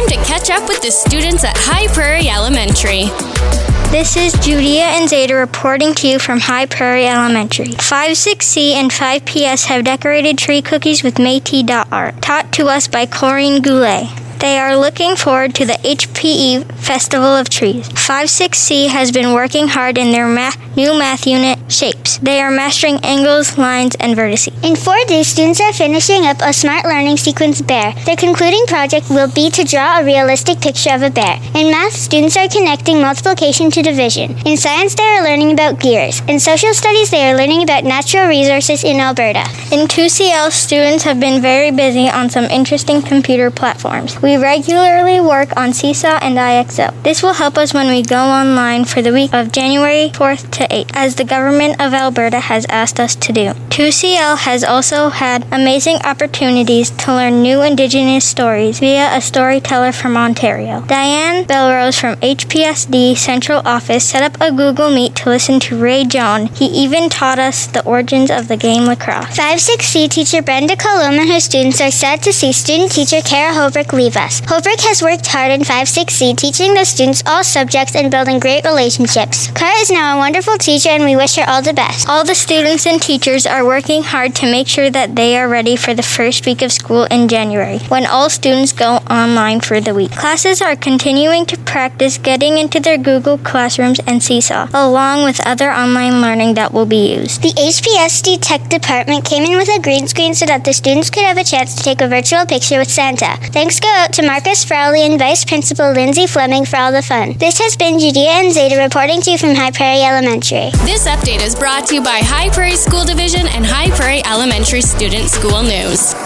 time to catch up with the students at High Prairie Elementary. This is Judea and Zeta reporting to you from High Prairie Elementary. 5-6C and 5PS have decorated tree cookies with Métis.art, taught to us by Corinne Goulet. They are looking forward to the HPE Festival of Trees. 5-6C has been working hard in their new math unit, Shapes. They are mastering angles, lines, and vertices. In 4 days, students are finishing up a smart learning sequence bear. Their concluding project will be to draw a realistic picture of a bear. In math, students are connecting multiplication to division. In science, they are learning about gears. In social studies, they are learning about natural resources in Alberta. In 2CL, students have been very busy on some interesting computer platforms. We regularly work on Seesaw and IXO. This will help us when we go online for the week of January 4th to 8th, as the government of Alberta has asked us to do. 2CL has also had amazing opportunities to learn new Indigenous stories via a storyteller from Ontario. Diane Belrose from HPSD Central Office set up a Google Meet to listen to Ray John. He even taught us the origins of the game lacrosse. 5-6C teacher Brenda Colum and her students are sad to see student teacher Kara Holbrook leave us. Holbrook has worked hard in 5-6C, teaching the students all subjects and building great relationships. Kara is now a wonderful teacher, and we wish her all the best. All the students and teachers are working hard to make sure that they are ready for the first week of school in January, when all students go online for the week. Classes are continuing to practice getting into their Google Classrooms and Seesaw, along with other online learning that will be used. The HPSD Tech Department came in with a green screen so that the students could have a chance to take a virtual picture with Santa. Thanks go out to Marcus Frowley and Vice Principal Lindsay Fleming for all the fun. This has been Judea and Zeta reporting to you from High Prairie Elementary. This update is brought to you by High Prairie School Division and High Prairie Elementary Student School News.